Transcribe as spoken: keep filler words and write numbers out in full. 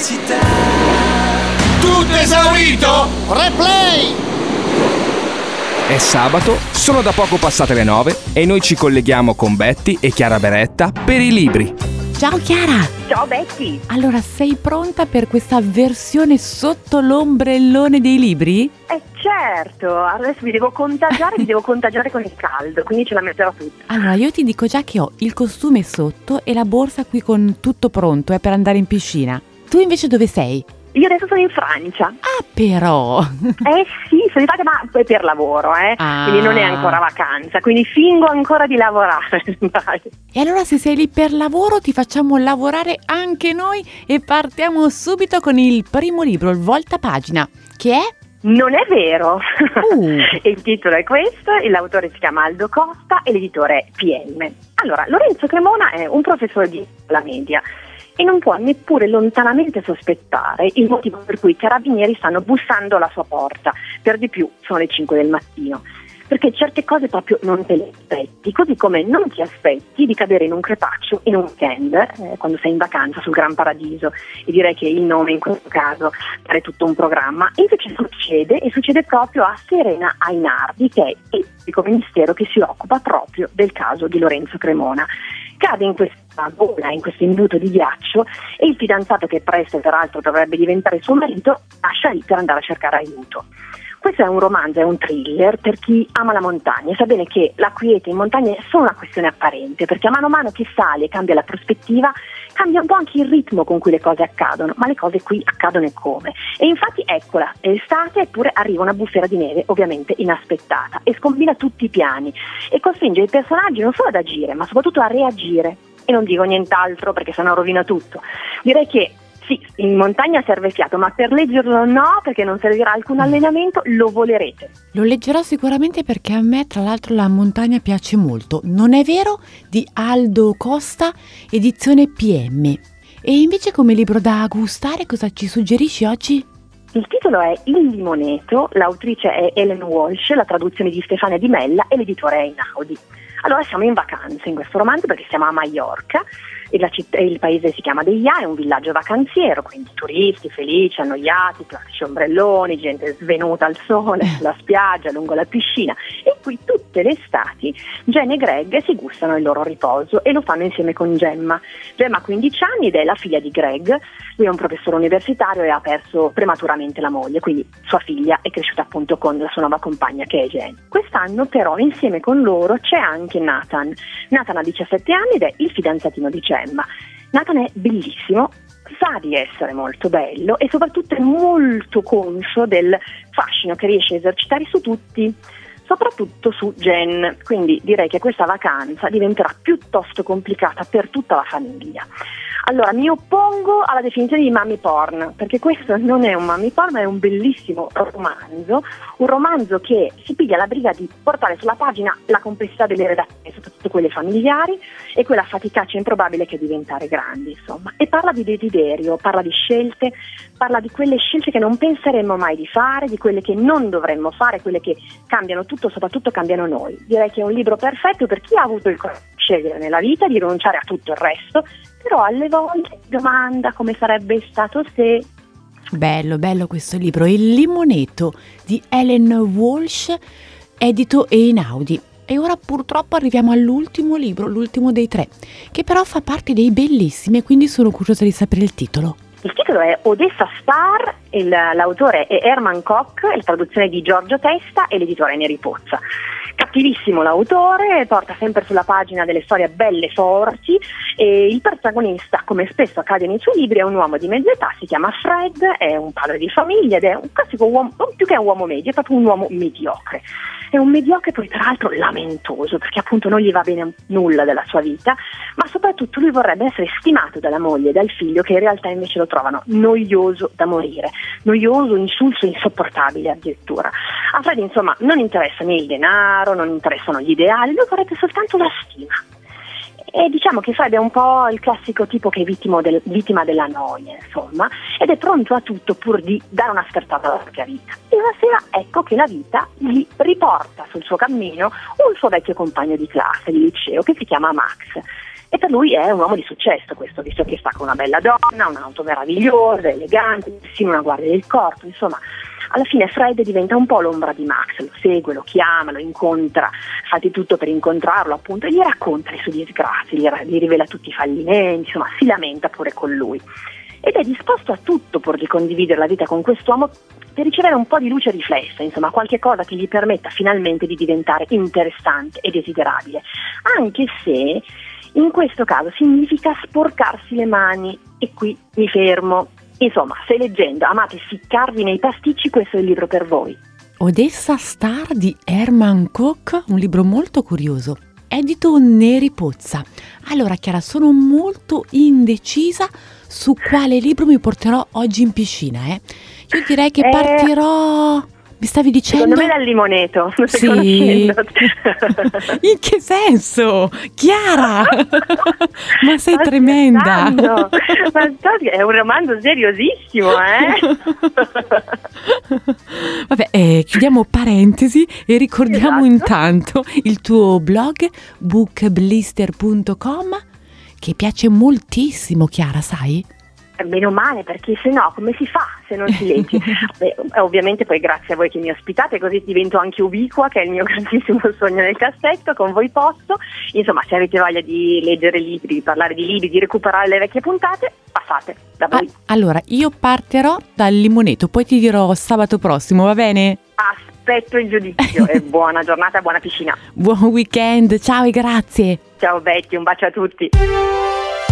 felicità. Tutto esaurito? Replay! È sabato, sono da poco passate le nove e noi ci colleghiamo con Betty e Chiara Beretta per i libri. Ciao Chiara! Ciao Betty! Allora, sei pronta per questa versione sotto l'ombrellone dei libri? Eh certo, adesso mi devo contagiare, mi devo contagiare con il caldo, quindi ce la metterò tutta. Allora, io ti dico già che ho il costume sotto e la borsa qui con tutto pronto, è per andare in piscina. Tu invece dove sei? Io adesso sono in Francia. Ah, però! Eh sì, sono in Francia, ma per lavoro, eh. Ah. Quindi non è ancora vacanza, quindi fingo ancora di lavorare. Dai. E allora se sei lì per lavoro ti facciamo lavorare anche noi e partiamo subito con il primo libro, il voltapagina, che è? Non è vero. Uh. Il titolo è questo, l'autore si chiama Aldo Costa e l'editore è P M. Allora, Lorenzo Cremona è un professore di scuola media e non può neppure lontanamente sospettare il motivo per cui i carabinieri stanno bussando alla sua porta. Per di più sono le cinque del mattino, perché certe cose proprio non te le aspetti, così come non ti aspetti di cadere in un crepaccio in un weekend, eh, quando sei in vacanza sul Gran Paradiso, e direi che il nome in questo caso pare tutto un programma. E invece succede, e succede proprio a Serena Ainardi, che è il pubblico ministero che si occupa proprio del caso di Lorenzo Cremona. Cade in questa bolla, in questo imbuto di ghiaccio, e il fidanzato, che presto peraltro dovrebbe diventare suo marito, lascia lì per andare a cercare aiuto. Questo è un romanzo, è un thriller per chi ama la montagna e sa bene che la quiete in montagna è solo una questione apparente, perché a mano a mano che sale e cambia la prospettiva, cambia un po' anche il ritmo con cui le cose accadono, ma le cose qui accadono e come. E infatti eccola, è estate, eppure arriva una bufera di neve, ovviamente inaspettata, e scombina tutti i piani e costringe i personaggi non solo ad agire, ma soprattutto a reagire. E non dico nient'altro perché sennò rovina tutto. Direi che sì, in montagna serve fiato, ma per leggerlo no, perché non servirà alcun allenamento, lo volerete. Lo leggerò sicuramente perché a me tra l'altro la montagna piace molto. Non è vero? Di Aldo Costa, edizione P M. E invece come libro da gustare cosa ci suggerisci oggi? Il titolo è Il Limoneto, l'autrice è Ellen Walsh, la traduzione di Stefania Di Mella e l'editore è Einaudi. Allora siamo in vacanza in questo romanzo perché siamo a Maiorca e la citt- il paese si chiama Deia, è un villaggio vacanziero, quindi turisti felici, annoiati, classici ombrelloni, gente svenuta al sole, sulla spiaggia, lungo la piscina, e qui tutte le estati Jen e Greg si gustano il loro riposo e lo fanno insieme con Gemma. Gemma ha quindici anni ed è la figlia di Greg, lui è un professore universitario e ha perso prematuramente la moglie, quindi sua figlia è cresciuta appunto con la sua nuova compagna che è Jen. Quest'anno però insieme con loro c'è anche Nathan. Nathan ha diciassette anni ed è il fidanzatino di Gemma. Nathan è bellissimo, sa di essere molto bello e soprattutto è molto conscio del fascino che riesce a esercitare su tutti, soprattutto su Jen, quindi direi che questa vacanza diventerà piuttosto complicata per tutta la famiglia. Allora, mi oppongo alla definizione di mommy porn, perché questo non è un mommy porn, ma è un bellissimo romanzo, un romanzo che si piglia la briga di portare sulla pagina la complessità delle redazioni, soprattutto quelle familiari, e quella faticaccia improbabile che è diventare grandi, insomma. E parla di desiderio, parla di scelte, parla di quelle scelte che non penseremmo mai di fare, di quelle che non dovremmo fare, quelle che cambiano tutto, soprattutto cambiano noi. Direi che è un libro perfetto per chi ha avuto il coraggio di scegliere nella vita, di rinunciare a tutto il resto, però alle volte domanda come sarebbe stato se. Bello, bello questo libro, Il Limoneto di Ellen Walsh, edito Einaudi. E ora purtroppo arriviamo all'ultimo libro, l'ultimo dei tre, che però fa parte dei bellissimi e quindi sono curiosa di sapere il titolo. Il titolo è Odessa Star, il, l'autore è Herman Koch, la traduzione di Giorgio Testa e l'editore è Neri Pozza. Cattivissimo l'autore, porta sempre sulla pagina delle storie belle forti e il protagonista, come spesso accade nei suoi libri, è un uomo di mezza età, si chiama Fred, è un padre di famiglia ed è un classico uomo, non più che un uomo medio, è proprio un uomo mediocre. È un mediocre poi tra l'altro lamentoso, perché appunto non gli va bene nulla della sua vita, ma soprattutto lui vorrebbe essere stimato dalla moglie e dal figlio, che in realtà invece lo trovano noioso da morire, noioso, insulso, insopportabile addirittura. A Fred insomma non interessa né il denaro, non interessano gli ideali, lui vorrebbe soltanto la stima. E diciamo che Fred è un po' il classico tipo che è vittima, del, vittima della noia, insomma, ed è pronto a tutto pur di dare una sferzata alla propria vita. E una sera ecco che la vita gli riporta sul suo cammino un suo vecchio compagno di classe, di liceo, che si chiama Max. E per lui è un uomo di successo questo, visto che sta con una bella donna, un'auto meravigliosa, elegante, persino una guardia del corpo, insomma. Alla fine Fred diventa un po' l'ombra di Max, lo segue, lo chiama, lo incontra, fa di tutto per incontrarlo appunto e gli racconta le sue disgrazie, gli, gli rivela tutti i fallimenti, insomma si lamenta pure con lui. Ed è disposto a tutto pur di condividere la vita con quest'uomo per ricevere un po' di luce riflessa, insomma qualche cosa che gli permetta finalmente di diventare interessante e desiderabile, anche se in questo caso significa sporcarsi le mani, e qui mi fermo. Insomma, se leggendo amate ficcarvi nei pasticci, questo è il libro per voi. Odessa Star di Herman Koch, un libro molto curioso, edito Neri Pozza. Allora Chiara, sono molto indecisa su quale libro mi porterò oggi in piscina, eh. Io direi che eh... partirò... Mi stavi dicendo? Secondo me dal limoneto, lo stai sì. conoscendo. In che senso? Chiara! Ma sei Ma tremenda! Ma è un romanzo seriosissimo, eh? Vabbè, eh, chiudiamo parentesi e ricordiamo esatto. intanto il tuo blog book blister punto com, che piace moltissimo, Chiara, sai? Meno male, perché se no come si fa se non si legge? Beh, ovviamente poi grazie a voi che mi ospitate, così divento anche ubiqua, che è il mio grandissimo sogno nel cassetto, con voi posso. Insomma, se avete voglia di leggere libri, di parlare di libri, di recuperare le vecchie puntate, passate da voi. Ah, allora, io partirò dal limoneto, poi ti dirò sabato prossimo, va bene? Aspetto il giudizio e buona giornata, buona piscina. Buon weekend, ciao e grazie. Ciao Betty, un bacio a tutti.